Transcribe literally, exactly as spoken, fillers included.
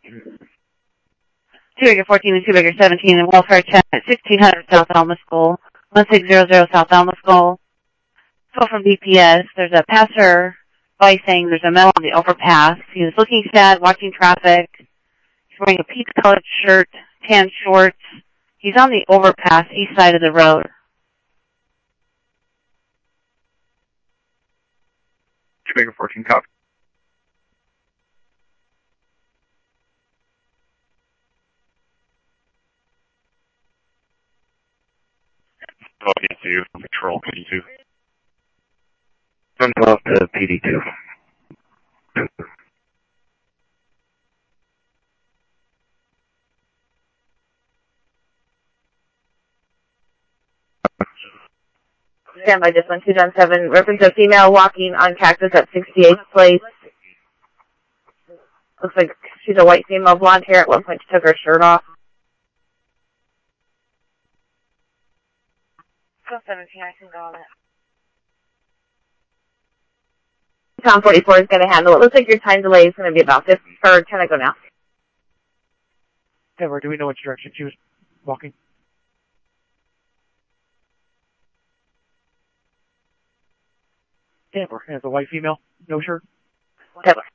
two Baker fourteen and two Baker seventeen and welfare check at sixteen hundred South Alma School, one six zero zero South Alma School. So from D P S, there's a passer by saying there's a male on the overpass. He was looking sad, watching traffic. He's wearing a peach-colored shirt, tan shorts. He's on the overpass, east side of the road. two Baker fourteen, copy. Oh, P D two, patrol P D two. I'm off to P D two. Stand by, just one two John seven. Reference a female walking on Cactus at sixty-eighth Place. Looks like she's a white female, blonde hair. At one point, she took her shirt off. Go seventeen, I can go on it. Tom forty-four is going to handle it. Looks like your time delay is going to be about fifty, or can I go now? Edward, do we know which direction she was walking? Denver, as a white female, no shirt. Denver.